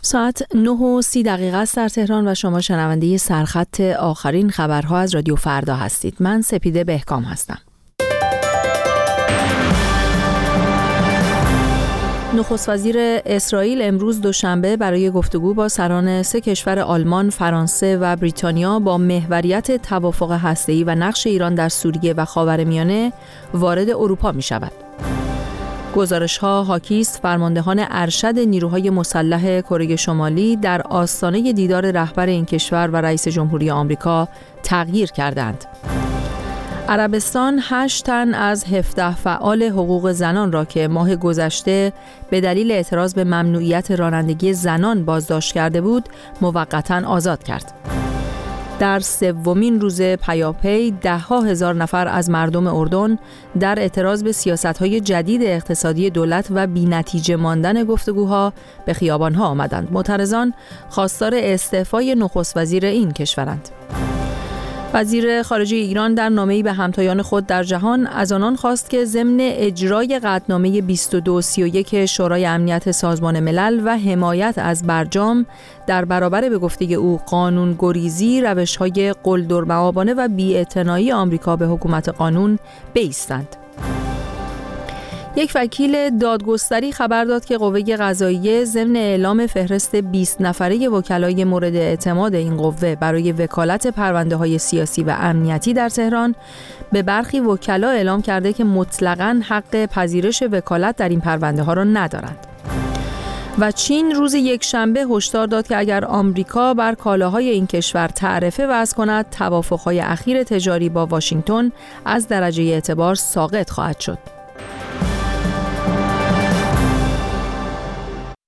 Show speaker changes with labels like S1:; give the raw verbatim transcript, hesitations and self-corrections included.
S1: ساعت نه و سی دقیقه است در تهران و شما شنونده سرخط آخرین خبرها از رادیو فردا هستید. من سپیده بهکام هستم. نخست وزیر اسرائیل امروز دوشنبه برای گفتگو با سران سه کشور آلمان، فرانسه و بریتانیا با محوریت توافق هسته‌ای و نقش ایران در سوریه و خاورمیانه وارد اروپا می شود. گزارش‌ها حاکی است فرماندهان ارشد نیروهای مسلح کره شمالی در آستانه دیدار رهبر این کشور و رئیس جمهوری آمریکا تغییر کردند. عربستان هشت تن از هفده فعال حقوق زنان را که ماه گذشته به دلیل اعتراض به ممنوعیت رانندگی زنان بازداشت کرده بود، موقتاً آزاد کرد. در سومین روز پیاپی ده ها هزار نفر از مردم اردن در اعتراض به سیاست‌های جدید اقتصادی دولت و بی‌نتیجه ماندن گفتگوها به خیابان‌ها آمدند. معترضان خواستار استعفای نخست وزیر این کشورند. وزیر خارجه ایران در نامه‌ای به همتایان خود در جهان از آنان خواست که ضمن اجرای قطعنامه بیست و دو سی و یک شورای امنیت سازمان ملل و حمایت از برجام در برابر به گفته او قانون گریزی، روش‌های قلدرمآبانه و بی‌اعتنایی آمریکا به حکومت قانون بایستند. یک وکیل دادگستری خبر داد که قوه قضاییه ضمن اعلام فهرست بیست نفره وکلای مورد اعتماد این قوه برای وکالت پرونده‌های سیاسی و امنیتی در تهران به برخی وکلا اعلام کرده که مطلقاً حق پذیرش وکالت در این پرونده‌ها را ندارند. و چین روز یکشنبه هشدار داد که اگر آمریکا بر کالاهای این کشور تعرفه وضع کند، توافق‌های اخیر تجاری با واشنگتن از درجه اعتبار ساقط خواهد شد.